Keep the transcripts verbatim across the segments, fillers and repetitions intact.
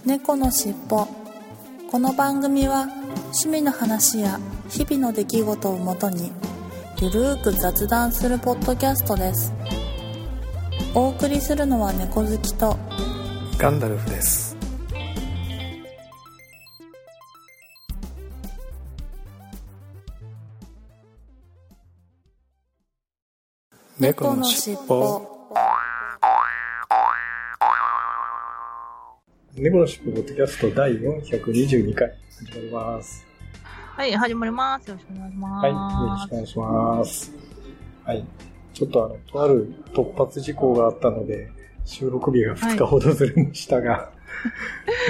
猫のしっぽ。この番組は趣味の話や日々の出来事をもとにゆるーく雑談するポッドキャストです。お送りするのは猫好きとガンダルフです。猫のしっぽ。猫のしっぽポッドキャストだいよんひゃくにじゅうにかい始まります。 はい、始まります。よろしくお願いします。 はい、よろしくお願いします。はい、ちょっとあのとある突発事項があったので収録日がふつかほどずれましたが、はい、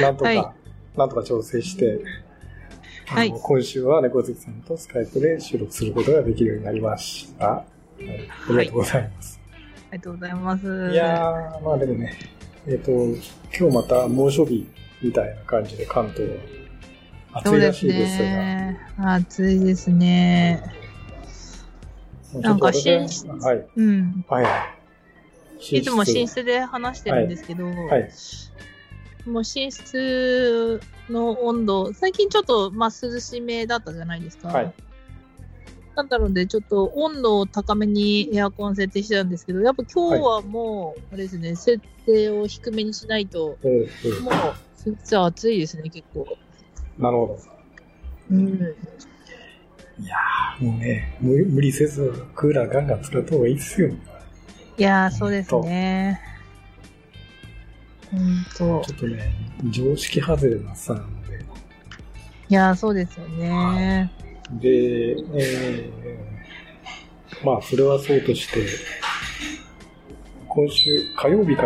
なんとか、はい、なんとか調整して、はい、あの今週は猫好きさんとスカイプで収録することができるようになりました。はい、ありがとうございます。 はい、ありがとうございます。いやー、まあでもね、えっと、今日また猛暑日みたいな感じで関東は暑いらしいですが。そうですね。 暑いですね。なんか寝室、はい、うん。はい。いつも寝室で話してるんですけど、はいはい、もう寝室の温度、最近ちょっと、まあ、涼しめだったじゃないですか。はい。だったので、ちょっと温度を高めにエアコン設定してたんですけど、やっぱ今日はもう、あれですね、はい、設定を低めにしないと、うんうん、もう、実は暑いですね、結構。 なるほど。うん。いやー、もうね、無、無理せず、クーラーガンガン使った方がいいっすよ。 いやー、そうですね。ほんと。 ちょっとね、常識外れなさなので。 いやー、そうですよね。 で、えー、まあ、それはそうとして、今週、火曜日から、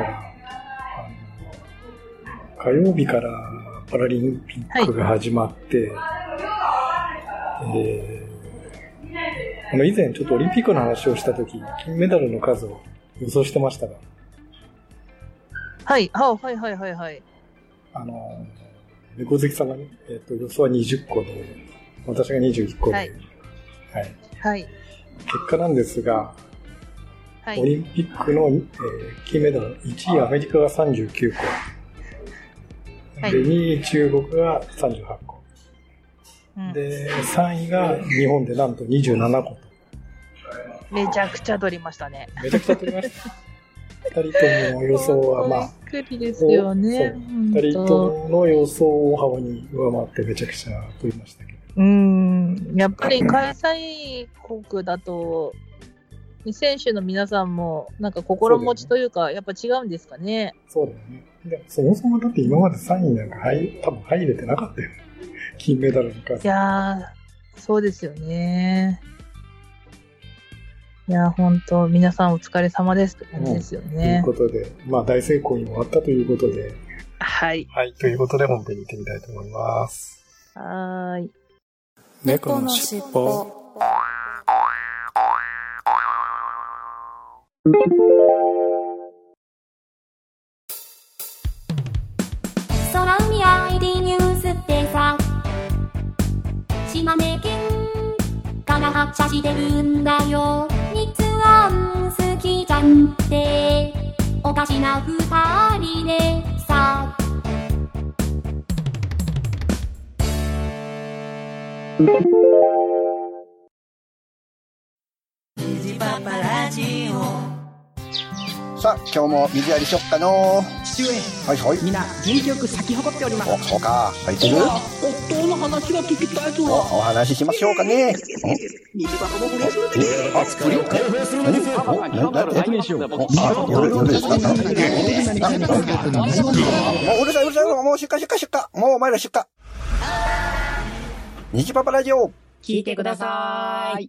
あの火曜日からパラリンピックが始まって、はい、えー、あの以前ちょっとオリンピックの話をしたとき、金メダルの数を予想してましたが。 はい、はい、はい、はい、はい。 あの、猫好きさんがね、えっと、予想はにじゅっこで、私がにじゅういっこで、はい。はい。はい、結果なんですが、はい、オリンピックの、えー、金メダルいちいアメリカがさんじゅうきゅうこ、はい、でにい中国がさんじゅうはっこ、うん、でさんいが日本でなんとにじゅうななこと。めちゃくちゃ取りましたね。 めちゃくちゃ取りました。ふたりとも予想はまあ、 びっくりですよね。 ふたりともの予想を大幅に上回ってめちゃくちゃ取りましたけど。 うーん、やっぱり開催国だと、選手の皆さんもなんか心持ちというか、やっぱ違うんですかね。 そうだよね。でそもそもだって今までさんいなんか入多分入れてなかったよね。金メダルの数。 いやー、そうですよね。いやー、本当皆さんお疲れ様ですって感じですよね。 うん、ということで、まあ大成功に終わったということで。 はい。 はい、ということで本編に行ってみたいと思います。 はーい。 猫のしっぽ。 空海 アイディー ニュースってさ、島根県から発車してるんだよ。日安好きじゃんっておかしな二人でさ。 さあ、今日も水やりしよっかの。 父上、 はいはい。 みんな元気よく咲き誇っております。 お、そうか。入ってる？ 夫の話が聞きたいぞ。 お、お話ししましょうかね。 虹箱も不倫するでね。 あ、不倫？何？何？何？何？夜、夜ですか？もううるさいうるさい。もう出荷出荷出荷。もうお前ら出荷。虹パパラジオ。 聞いてください。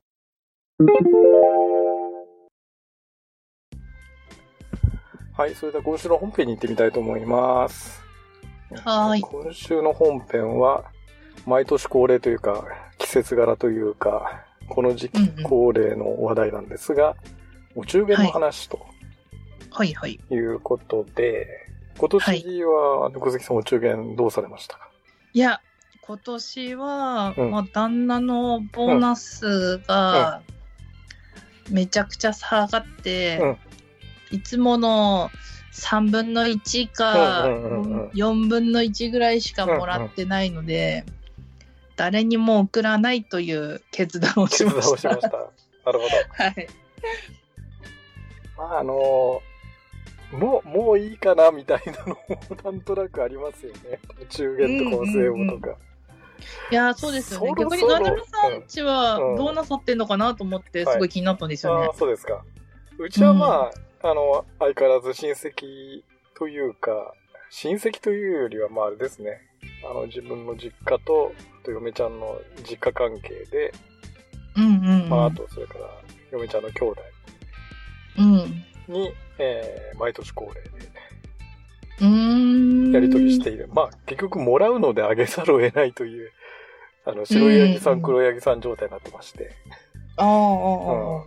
はい、それでは今週の本編に行ってみたいと思います。 はい。 今週の本編は、毎年恒例というか、季節柄というか、この時期恒例の話題なんですが、うんうん、お中元の話と、 はい、はい、 いうことで、今年は、猫好きさんお中元どうされましたか？ いや、今年は、うん、まあ、旦那のボーナスが、めちゃくちゃ下がって、うん、いつものさんぶんのいちかよんぶんのいちぐらいしかもらってないので、うんうん、誰にも送らないという決断をしました。決断をしました。 なるほど。 はい。 まああのもうもういいかなみたいなのもなんとなくありますよね。中元とかお歳暮とか。うんうんうん、 いやそうですよね。そろそろ逆にガルルさんちはどうなさってんのかなと思ってすごい気になったんですよね。 はい、あそうですか。うちはまあ、うん、あの相変わらず親戚というか親戚というよりはまああれですね。あの自分の実家とと嫁ちゃんの実家関係で、 うんうんうん、 まああとそれから嫁ちゃんの兄弟に、うんえー、毎年恒例でうーんやり取りしている。まあ結局もらうのであげざるを得ないというあの白ヤギさん黒ヤギさん状態になってまして、 ああ、うん、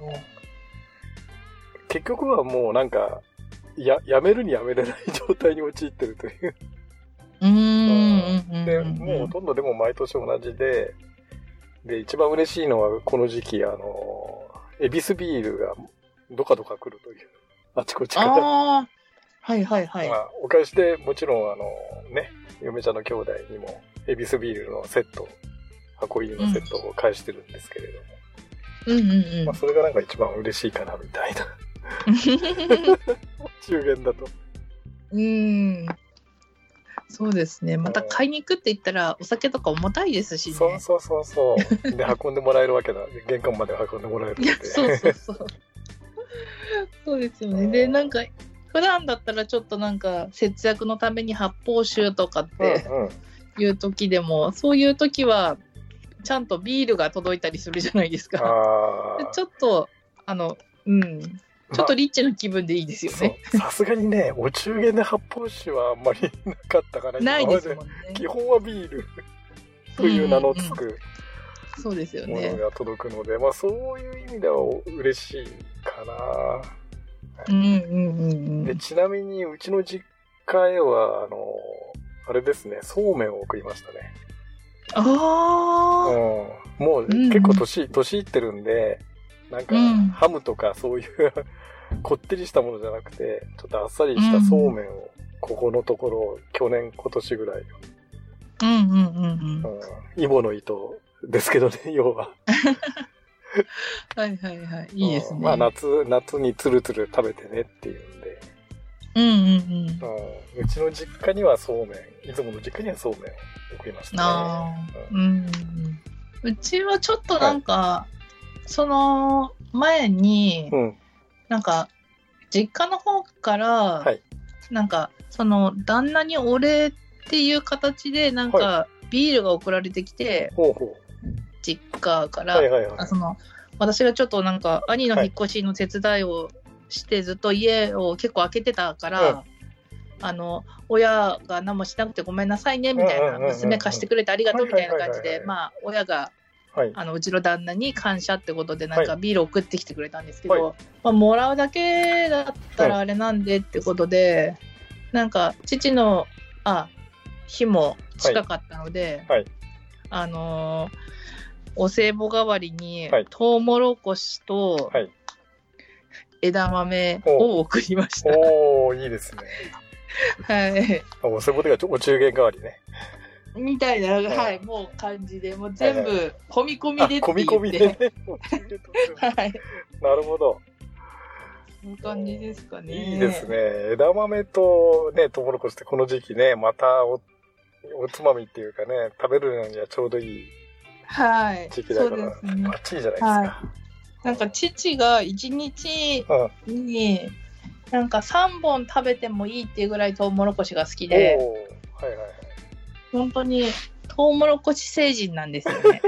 結局はもうなんかややめるにやめれない状態に陥ってるという。 うーんでもうほとんどでも毎年同じで、で一番嬉しいのはこの時期あのエビスビールがどかどか来るというあちこちから。 あはいはいはい。 まあお返しでもちろんあのね嫁ちゃんの兄弟にもエビスビールのセット箱入りのセットを返してるんですけれども、 うんうんうんうん、 まあそれがなんか一番嬉しいかなみたいな中元だと。 うーんそうですね。また買いに行くって言ったらお酒とか重たいですしね。 そうそうそうそうで運んでもらえるわけだ。玄関まで運んでもらえるので。 そうそうそうそうですよね。でなんか普段だったらちょっとなんか節約のために発泡酒とかっていう時でも、うんうん、そういう時はちゃんとビールが届いたりするじゃないですか。でちょっとあのうんちょっとリッチな気分でいいですよね。 さすがにねお中元で発泡酒はあんまりなかったかな。 ないですもんね。 基本はビールという名のつく、うんうん、 そうですよね。 ものが届くので、まあそういう意味では嬉しいかな。 うんうんうんうん、 でちなみにうちの実家へはあのあれですねそうめんを送りましたね。 ああ、 うん、もう結構年、うん、年いってるんでなんか、うん、ハムとかそういうこってりしたものじゃなくてちょっとあっさりしたそうめんをここのところ、うん、去年今年ぐらい、 うんうんうんうん、 イボの糸ですけどね要ははいはいはいいいですね。 まあ夏夏につるつる食べてねっていうんで、 うんうんうん、うんうちの実家にはそうめんいつもの実家にはそうめんを送りましたね。 あ、うんうん、うちはちょっとなんか、はい、その前に、うん、なんか実家の方から、はい、なんかその旦那にお礼っていう形でなんか、はい、ビールが送られてきて、ほうほう実家から、はいはいはい、あその私がちょっとなんか兄の引っ越しの手伝いをしてずっと家を結構開けてたから、はい、あの親が何もしなくてごめんなさいねみたいな、娘貸してくれてありがとうみたいな感じで、まあ親が、はい、あのうちの旦那に感謝ってことでなんかビール送ってきてくれたんですけど、はいまあ、もらうだけだったらあれなんでってことで、はい、なんか父のあ日も近かったので、はいはい、あのーお歳暮代わりに、はい、トウモロコシと枝豆を送りました。 おおいいですね。 はい。 お歳暮ではお中元代わりね。 みたいな、はい、はい、もう感じで、もう全部込み込みでって言って。込み込みでね。はい。 なるほど。 そんな感じですかね。 いいですね。枝豆とね、トウモロコシってこの時期ね、また お, おつまみっていうかね、食べるのにはちょうどいい。 はい。 時期だから、そうですね、バッチリじゃないですか。はい、 なんか父が一日に、なんかさんぼん食べてもいいっていうぐらいトウモロコシが好きで、はいはいはい、本当にトウモロコシ星人なんですよね。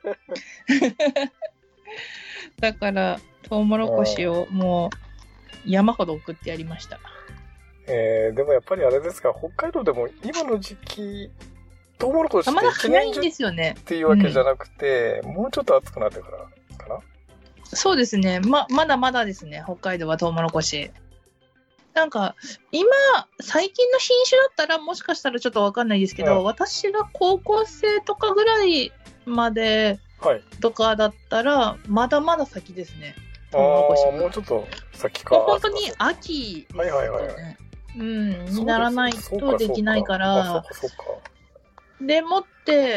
だからトウモロコシをもう山ほど送ってやりました。 えー、でもやっぱりあれですか、北海道でも今の時期トウモロコシって一年中っていうわけじゃなくて、うん、もうちょっと暑くなってからかな。 そうですね、ままだまだですね、北海道はトウモロコシ。なんか今最近の品種だったらもしかしたらちょっと分かんないですけど、うん、私が高校生とかぐらいまでとかだったら、はい、まだまだ先ですね、トウモロコシ。 あ、もうちょっと先か。 本当に秋ですよね。 はいはいはい、 うん、にならないとできないから、でもって、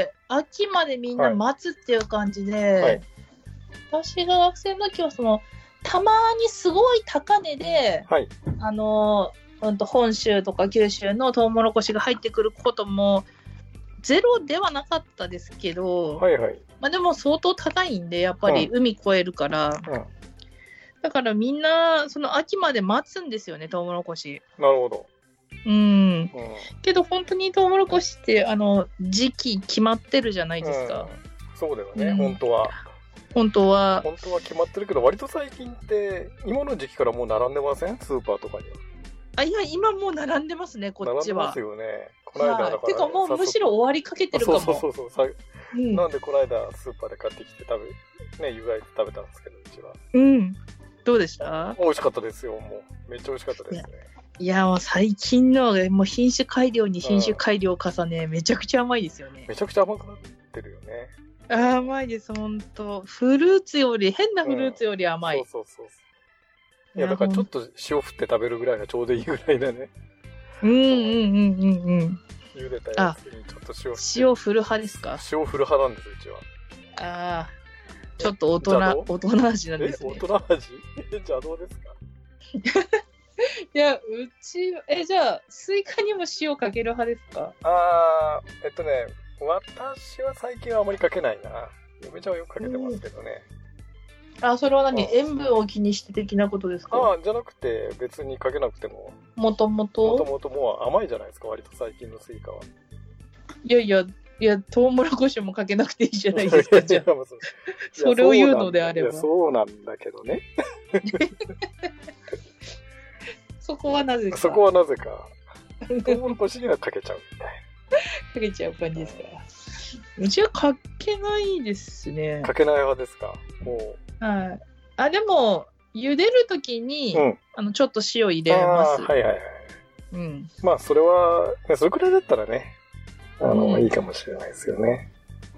秋までみんな待つっていう感じで、はいはい、私が学生の時はその、たまにすごい高値で、はい、あの、うんと本州とか九州のトウモロコシが入ってくることもゼロではなかったですけど、はいはい、まあ、でも相当高いんで、やっぱり海越えるから、うんうん、だからみんなその秋まで待つんですよね、トウモロコシ。 なるほど。 うん。うん、けど本当にトウモロコシってあの時期決まってるじゃないですか。 うん、そうだよね、うん、本当は。 本当は。 本当は決まってるけど、割と最近って今の時期からもう並んでません？スーパーとかには。 あ、いや、今もう並んでますね、こっちは。 並んでますよね。この間だから、はい。 てかもうむしろ終わりかけてるかも。 そうそうそうそう。うん、なんでこの間スーパーで買ってきて食べ、ね、湯がいて食べたんですけど、うちは。 うん。どうでした？ 美味しかったですよ、もう。めっちゃ美味しかったですね。 いや、もう最近のもう品種改良に品種改良を重ね、うん、めちゃくちゃ甘いですよね。 めちゃくちゃ甘くなってるよね。 甘いです、ほんと。フルーツより、変なフルーツより甘い。 うん、そうそうそう。いや、だからちょっと塩振って食べるぐらいがちょうどいいぐらいだね。 うんうんうんうんうん。 茹でたやつにちょっと塩振って。 塩振る派ですか？ 塩振る派なんです、うちは。 ああ、ちょっと大人、大人味なんですね。 え、大人味？じゃあどうですか？ いや、うち、え、じゃあ、スイカにも塩かける派ですか？ あー、えっとね、私は最近はあまりかけないな。嫁ちゃんはよくかけてますけどね。 うん、あ、それは何？塩分を気にして的なことですか？ ああ、じゃなくて、別にかけなくても。 もともともともともう甘いじゃないですか、割と最近のスイカは。 いやいや、いや、トウモロコシもかけなくていいじゃないですか、じゃあ。それを言うのであれば。 そうなんだけどね。 そこはなぜか。 そこはなぜか。トウモロコシにはかけちゃうみたいな。 かけちゃう感じですか。うちはかけないですね。 かけない派ですか。もう。はい。あ、でも、茹でるときに、うん、あの、ちょっと塩入れます。 はいはいはい。 うん。 まあ、それは、それくらいだったらね、あの、うん、いいかもしれないですよね。うん、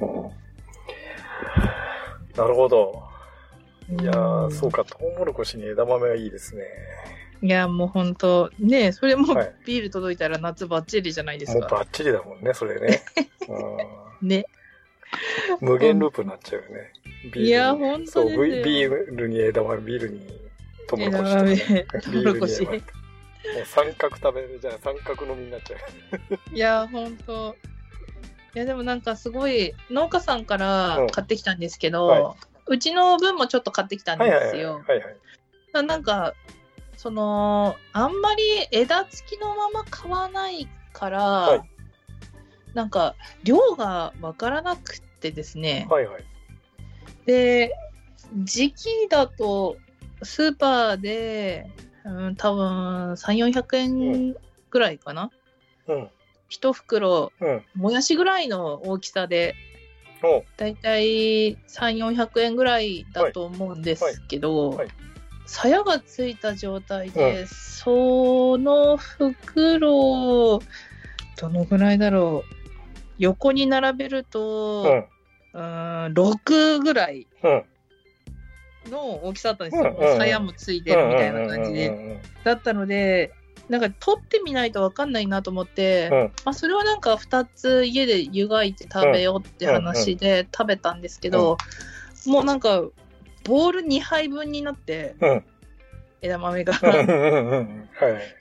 なるほど。いやー、うん、そうか、トウモロコシに枝豆はいいですね。 いや、もうほんと、ね、それもビール届いたら夏バッチリじゃないですか。 もうバッチリだもんね、それね。 うん、ね。 無限ループになっちゃうよね。 ビールいや、ほんとですよ。 そう、ビールに枝豆、ビールにトウモロコシとか、ね。トウモロコシ。もう三角食べるじゃない、三角飲みになっちゃう。 いや、ほんと。いや、でもなんかすごい、農家さんから買ってきたんですけど、うんはい、うちの分もちょっと買ってきたんですよ。はいはいはいはい、なんか、その、あんまり枝付きのまま買わないから、はい、なんか、量がわからなくてですね。はいはい。で、時期だと、スーパーで、うん、多分、さんびゃく、よんひゃくえんぐらいかな。うん。一袋、うん、もやしぐらいの大きさで、だいたいさんびゃく、よんひゃくえんぐらいだと思うんですけど、はいはいはい、鞘がついた状態で、うん、その袋、どのぐらいだろう。横に並べると、うん、うんろくぐらいの大きさだったんですよ。うん、鞘もついてるみたいな感じで。だったので、なんか取ってみないと分かんないなと思って、うん、まあ、それはなんかふたつ家で湯がいて食べようって話で食べたんですけど、うん、もうなんかボールにはいぶんになって、うん、枝豆が、はい、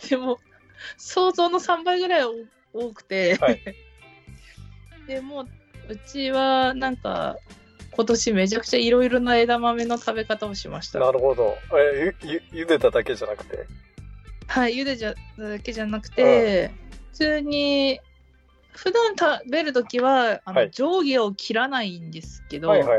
でも想像のさんばいぐらい多くて、はい、でもううちはなんか今年めちゃくちゃいろいろな枝豆の食べ方をしました。 なるほど。えゆゆ茹でただけじゃなくて。 はい、茹でじゃだけじゃなくて、うん、普通に普段食べるときはあの、はい、上下を切らないんですけど、はいはいはい、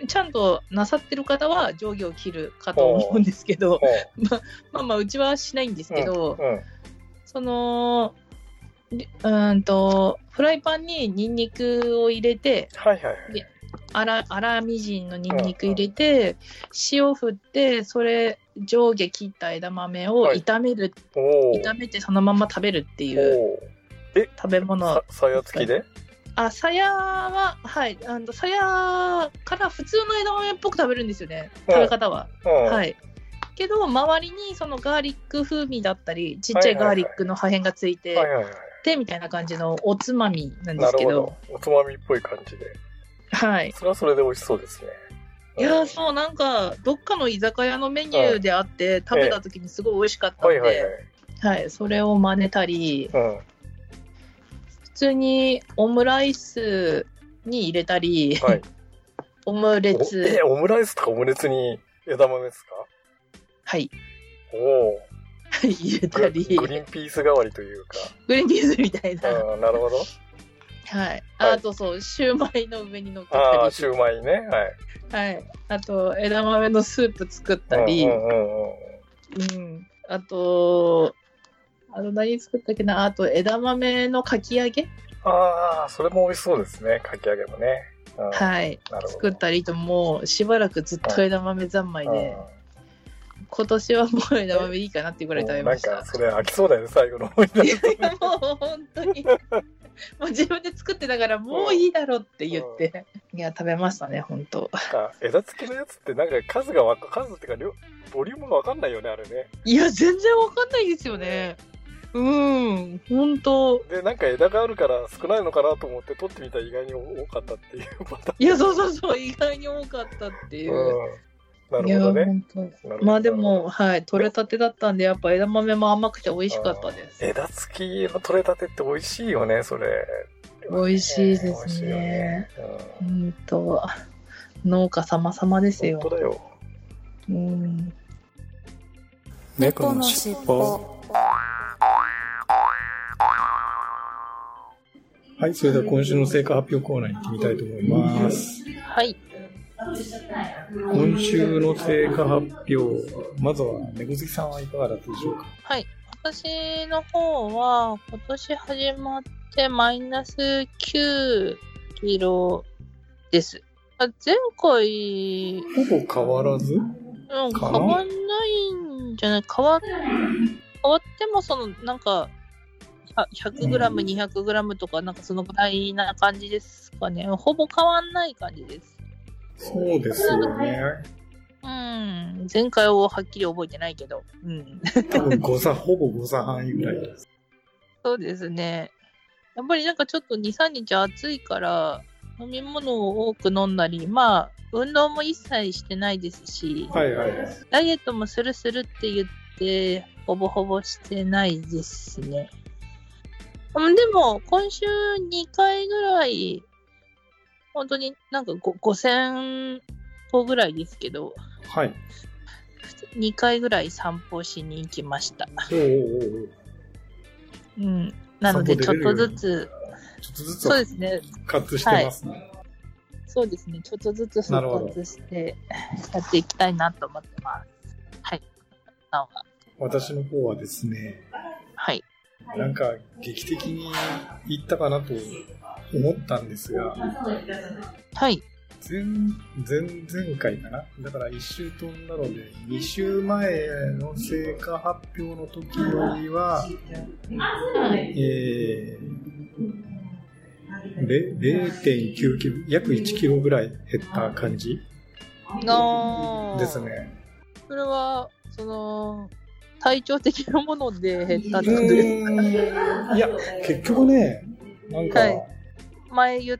ちゃんとなさってる方は上下を切るかと思うんですけど、ままあまあうちはしないんですけど、うんうん、そのうんとフライパンにニンニクを入れて、はいはいはい、で粗粗みじんのニンニク入れて、うんうん、塩振ってそれ上下切った枝豆を炒める、はい、炒めてそのまま食べるっていう食べ物。 さや付きで？ あ、さやははいあのさやから普通の枝豆っぽく食べるんですよね、食べ方は、うん、はい。 けど、周りにそのガーリック風味だったり、ちっちゃいガーリックの破片がついて、 はいはいはい、 で、みたいな感じのおつまみなんですけど。なるほど。おつまみっぽい感じで。 はい。 それはそれで美味しそうですね。 いや、そう、なんか、どっかの居酒屋のメニューであって、食べた時にすごい美味しかったんで、はいはいはい、はい、それを真似たり、うん、普通にオムライスに入れたり、はい、オムレツ。 え、オムライスとかオムレツに枝豆ですか？ はい。 おお。 入れたりグ。 グリーンピース代わりというか。 グリーンピースみたいな。 あ、なるほど。 はい。あとそう、シューマイの上に乗っけたり。 ああ、シューマイね。はい。 はい。あと、枝豆のスープ作ったり。うんうんうんうん。あと、あと何作ったっけな、あと枝豆のかき揚げ。 ああ、それも美味しそうですね。かき揚げもね。 うん、はい。作ったりと、もうしばらくずっと枝豆三昧で、うん、今年はもう枝豆いいかなっていうぐらい食べました。 なんかそれ飽きそうだよね、最後の方になると。 いやもう本当に。もう自分で作ってたからもういいだろって言って、うん、いや食べましたね本当。 あ、枝付きのやつってなんか数がわか数っていうかボリュームがわかんないよねあれね。 いや全然わかんないですよね。うん、本当。 でなんか枝があるから少ないのかなと思って取ってみたら意外に多かったっていうパターン。 いやそうそうそう意外に多かったっていう。うんなるほどね。 まあでも、はい、取れたてだったんで、やっぱ枝豆も甘くて美味しかったです。 枝付きの取れたてって美味しいよね、それ。 美味しいですね。うん、と、農家様々ですよ。 本当だよ。 うん。 猫のしっぽ。 はい、それでは今週の成果発表コーナーに行ってみたいと思います。 はい。 今週の成果発表、まずは猫好きさんはいかがだったでしょうか？ はい、私の方は今年始まってマイナスきゅうキロです。あ、前回ほぼ変わらず？うん、 変わんないんじゃない？変わ変わってもそのなんかひゃくグラム、にひゃくグラムとかなんかそのぐらいな感じですかね。ほぼ変わんない感じです。 そうですよね。 うん。前回をはっきり覚えてないけど。うん。 多分誤差、ほぼ誤差範囲ぐらいです。 そうですね。やっぱりなんかちょっとに、さんにち暑いから、飲み物を多く飲んだり、まあ、運動も一切してないですし、 はいはい。 ダイエットもするするって言って、ほぼほぼしてないですね。でも、今週にかいぐらい、本当になんかごせん歩ぐらいですけど、 はい。 にかいぐらい散歩しに行きました。 おーうん。なので、ちょっとずつ、 ちょっとずつ、 そうですね。 復活してますね、はい。 そうですね。ちょっとずつ復活してやっていきたいなと思ってます。はい。 私の方はですね、 はい。 なんか劇的にいったかなと思ったんですが、 はい。 前、前、前回かな？だからいっ週飛んだので、に週前の成果発表の時よりは、えー、れいてんきゅうキロ、約いちキロぐらい減った感じですね。 それは、その、体調的なもので減ったってことですか？ いや、結局ね、なんか、はい、 前言った、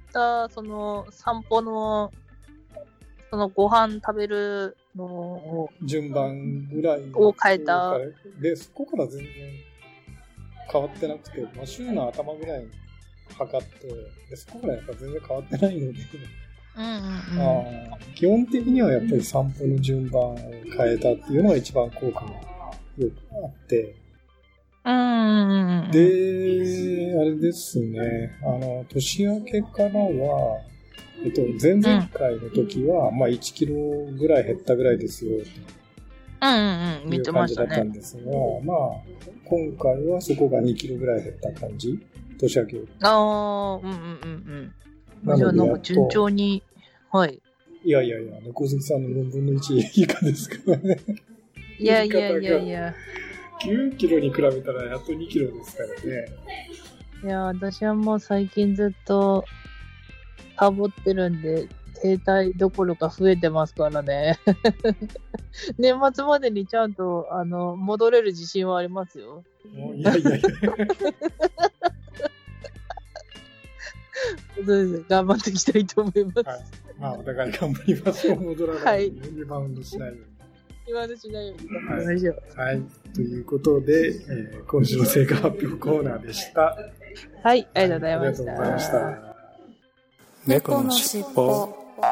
その、散歩の、その、ご飯食べるのを、 順番ぐらいを変えた。 で、そこから全然変わってなくて、まあ、週の頭ぐらいに測って、で、そこからやっぱ全然変わってないので、 うんうんうん、 あ基本的にはやっぱり散歩の順番を変えたっていうのが一番効果がよくあって、 うんで、あれですね、あの、年明けからは、えっと、前々回の時は、うん、まあいちキロぐらい減ったぐらいですよ、 うんうんうん、見てましたね。 いう感じだったんですが、まあ、今回はそこがにキロぐらい減った感じ、年明けより。 ああ、うんうんうんうん。なので、なんか順調に、はい。 いやいやいや、猫好きさんのよんぶんのいち以下ですからね。 いやいやいやいや。 きゅうキロに比べたらやっとにキロですからね。 いや、私はもう最近ずっとサボってるんで、 停滞どころか増えてますからね。年末までにちゃんと、あの、戻れる自信はありますよ。 いやいやいや。 そうです。頑張っていきたいと思います。はい。 まあ、お互い頑張りましょう。戻らないように、リバウンドしないように。 リバウンドしないように頑張りましょう。 はい。はい、ということで、えー、今週の成果発表コーナーでした。 はい、ありがとうございました。ありがとうございました。 猫のしっぽ。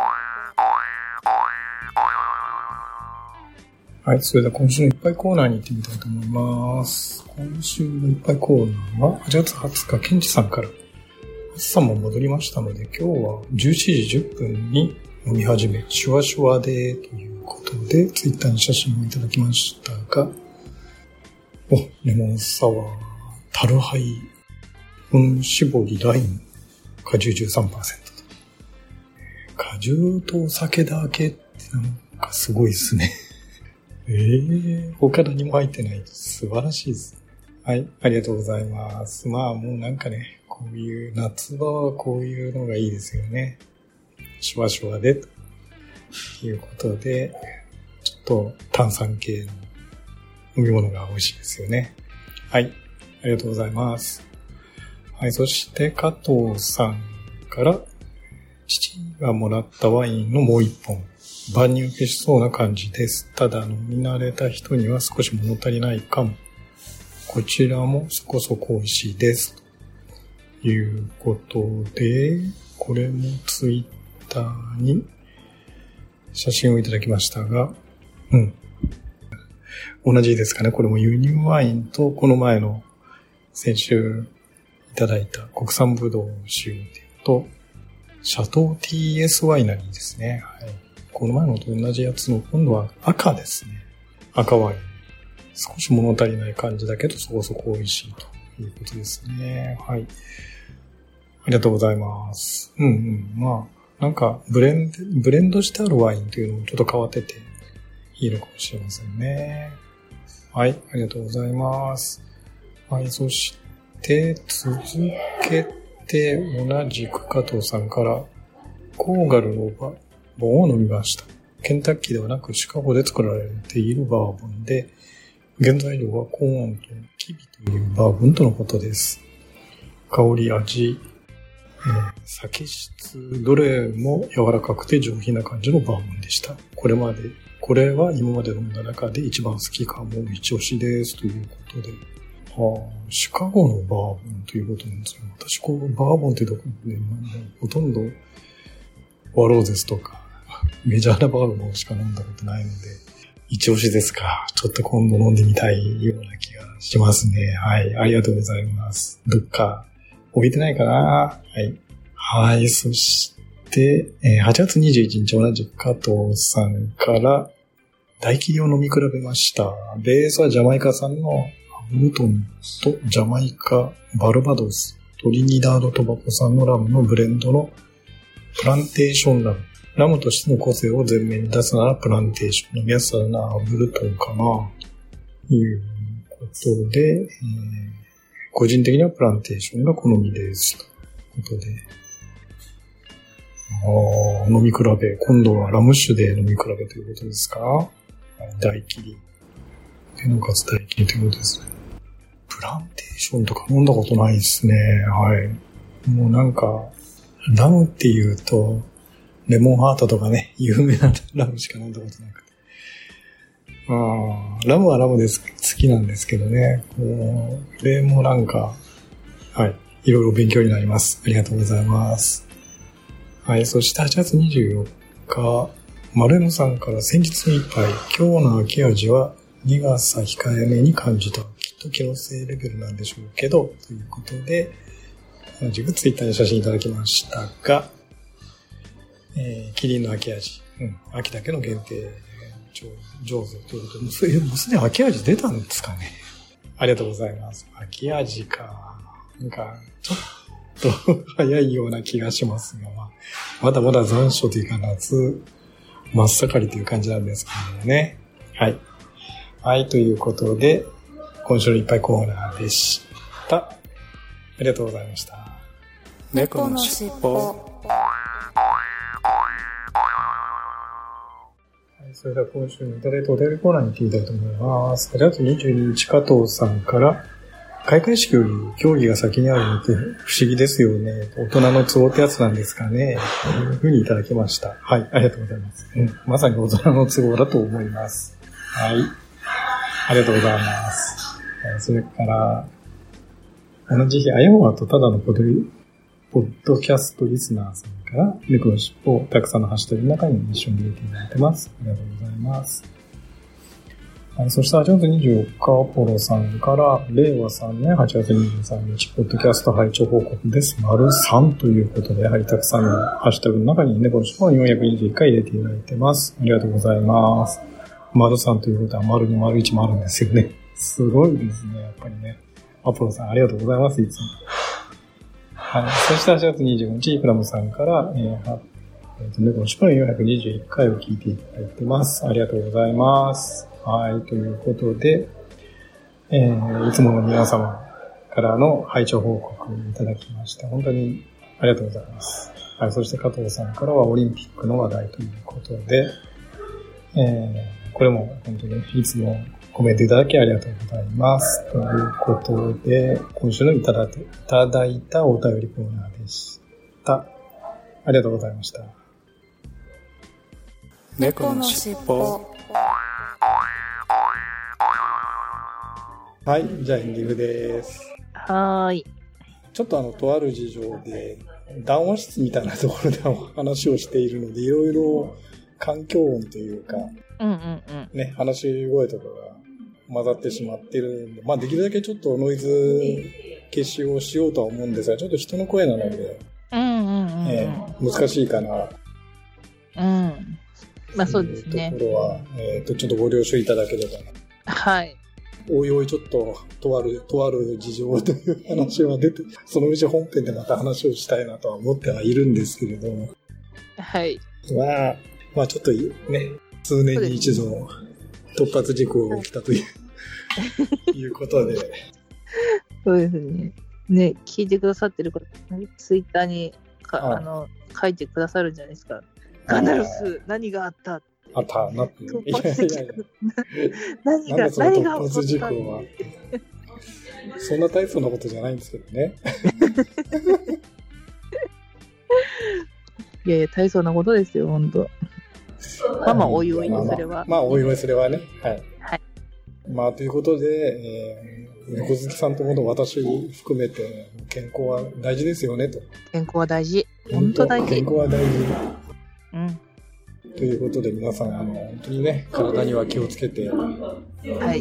はい、それでは今週のいっぱいコーナーに行ってみたいと思います。今週のいっぱいコーナーははちがつはつか、ケンチさんから。はつさんも戻りましたので、今日はじゅうしちじじゅっぷんに飲み始め、シュワシュワでということで、ツイッターに写真をいただきましたが、お、レモンサワー、タルハイ、粉絞りライム、果汁 じゅうさんパーセント と。果汁とお酒だけってなんかすごいですね。えー、他何も入ってない。素晴らしいです。はい、ありがとうございます。まあもうなんかね、こういう夏場はこういうのがいいですよね。シュワシュワでということで、ちょっと炭酸系の飲み物が美味しいですよね。はい、ありがとうございます。はい、そして加藤さんから父がもらったワインのもう一本。万人受けしそうな感じです。ただ飲み慣れた人には少し物足りないかも。こちらもそこそこ美味しいです。ということで、これもツイッターに写真をいただきましたが、うん。同じですかね。これも輸入ワインとこの前の先週いただいた国産ブドウ酒とシャトー ティーエス ワイナリーですね。はい。この前のと同じやつの今度は赤ですね。赤ワイン。少し物足りない感じだけどそこそこ美味しいということですね。はい。ありがとうございます。うんうん。まあ、なんかブレンド、ブレンドしてあるワインというのもちょっと変わってていいのかもしれませんね。はい。ありがとうございます。はい。そして続けて同じく加藤さんからコーガルのバボンを飲みました。ケンタッキーではなくシカゴで作られているバーボンで、原材料はコーンとキビというバーボンとのことです。香り、味、えー、酒質、どれも柔らかくて上品な感じのバーボンでした。これまで、これは今まで飲んだ中で一番好きかも、一押しですということで。はあ、シカゴのバーボンということなんですよ。私、こう、バーボンってどこで、ほとんどワローゼスとか、メジャーなバーボンしか飲んだことないので、一押しですか。ちょっと今度飲んでみたいような気がしますね。はい。ありがとうございます。どっか、置いてないかな。はい。はい。そして、えー、はちがつにじゅういちにち同じく加藤さんから、大切りを飲み比べました。ベースはジャマイカ産のアブルトンとジャマイカ、バルバドス、トリニダードトバコ産のラムのブレンドのプランテーションラム。ラムとしての個性を前面に出すならプランテーション。飲みやすさなアブルトンかな。ということで、えー、個人的にはプランテーションが好みです。ということで。あ飲み比べ。今度はラム酒で飲み比べということですか？大切り。手の数大切りということですね。プランテーションとか飲んだことないですね。はい。もうなんか、ラムっていうと、レモンハートとかね、有名なラムしか飲んだことなくて。あラムはラムです。好きなんですけどね。これもなんか、はい。いろいろ勉強になります。ありがとうございます。はい。そしてはちがつにじゅうよっか、マルエノさんから先日の一杯、今日の秋味は苦さ控えめに感じた。きっと気のせいレベルなんでしょうけど、ということで、同じくツイッターに写真いただきましたが、えー、キリンの秋味、うん、秋だけの限定上手ということで、もうすでに秋味出たんですかね。ありがとうございます。秋味か。なんか、ちょっと早いような気がしますが、まあ、まだまだ残暑というか夏、真っ盛りという感じなんですけどもね。はい。はい、ということで、今週のいっぱいコーナーでした。ありがとうございました。 猫のしっぽ。 それでは今週のいただいたお便りコーナーに行ってみたいと思います。はちがつにじゅうににち加藤さんから、開会式より競技が先にあるのって不思議ですよね。大人の都合ってやつなんですかね。というふうにいただきました。はい、ありがとうございます。うん、まさに大人の都合だと思います。はい、ありがとうございます。それから、同じ日、あやほわとただのポッドキャストリスナーさんから、猫の尻尾をたくさんのハッシュタグの中に一緒に入れていただいてます。ありがとうございます。はい、そしてはちがつにじゅうよっか、アポロさんから、れいわさんねんはちがつにじゅうさんにち、ポッドキャスト拝聴報告です。丸さんということで、やはりたくさんのハッシュタグの中に猫の尻尾をよんひゃくにじゅういっかい入れていただいてます。ありがとうございます。丸さんということは、丸に丸いちもあるんですよね。すごいですね、やっぱりね。アポロさん、ありがとうございます、いつも。はい。そしてはちがつにじゅうごにち、プラムさんから、えー、えー、と猫の尻尾のよんひゃくにじゅういっかいを聞いていただいてます。ありがとうございます。はい。ということで、えー、いつもの皆様からの拝聴報告をいただきました。本当にありがとうございます。はい。そして加藤さんからはオリンピックの話題ということで、えー、これも本当にいつもコメントいただきありがとうございます。ということで、今週のいただいた、いただいたお便りコーナーでした。ありがとうございました。 猫のしっぽ。 はい、じゃあエンディングです。 はーい。 ちょっとあの、とある事情で、談話室みたいなところで話をしているので、いろいろ環境音というか、 うんうんうん。 ね、話し声とかが混ざってしまってるんで、まあできるだけちょっとノイズ消しをしようとは思うんですが、ちょっと人の声なので、 うんうんうんうん、 えー、難しいかな。 うん。まあそうですね。 ところは、えっと、ちょっとご了承いただければな。 はい。 おいおいちょっと、とある、とある事情という話は出て、そのうち本編でまた話をしたいなとは思ってはいるんですけれども。 はい。 まあ、まあちょっとね、数年に一度突発事故が起きたという、いうことで。 そうですね。ね、聞いてくださってる方、ツイッターにか、ああの、書いてくださるんじゃないですか。ガンダルス、何があったあったなって。 突発的な。何が、何が突発事故は。そんな大層なことじゃないんですけどね。 いやいや、大層なことですよ、ほんと。まあまあ、おいおいにそれは。 まあ、まあ、おいおいそれはね。はい。 はい。 まあ、ということで、えー、猫好きさんともの私含めて、健康は大事ですよね、と。 健康は大事。本当大事。 健康は大事。 うん。 ということで皆さん、あの、本当にね、体には気をつけて、 はい。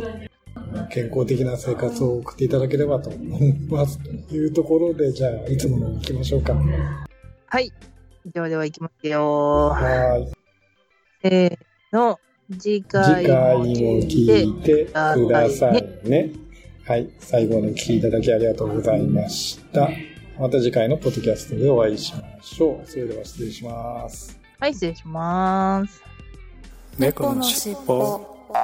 健康的な生活を送っていただければと思います。というところで、じゃあ、いつもの行きましょうか。 はい。ではでは行きますよ。 はい。 せーの、次回も聞いてくださいね。はい。最後までお聞きいただきありがとうございました。また次回のポッドキャストでお会いしましょう。それでは失礼します。 はい、失礼します。 猫のしっぽ。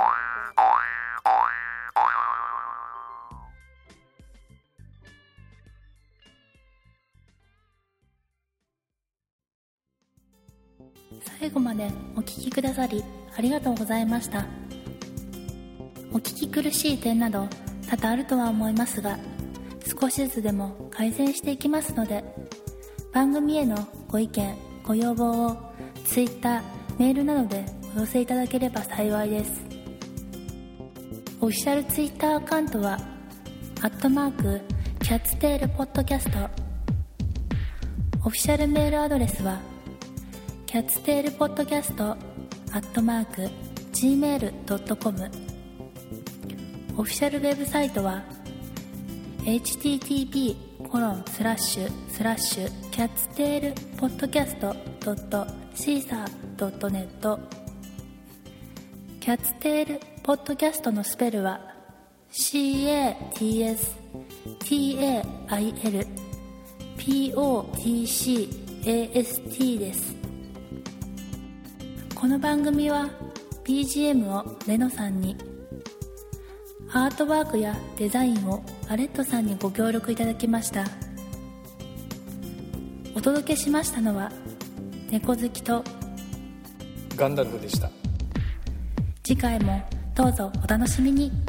最後までお聞きくださりありがとうございました。お聞き苦しい点など多々あるとは思いますが、少しずつでも改善していきますので、番組へのご意見ご要望をツイッター、メールなどでお寄せいただければ幸いです。オフィシャルツイッターアカウントはアットマークキャッツテールポッドキャスト。オフィシャルメールアドレスはキャッツテールポッドキャストアットマーク ジーメールドットコム。 オフィシャルウェブサイトは エイチティーティーピーコロンスラッシュスラッシュキャッツテールポッドキャストドットシーサードットネット。キャッツテールポッドキャストのスペルは シーエーティーエスティーエーアイエルピーオーティーシーエーエスティー です。この番組は ビージーエム をレノさんに、アートワークやデザインをアレットさんにご協力いただきました。お届けしましたのは猫好きとガンダルフでした。 次回もどうぞお楽しみに。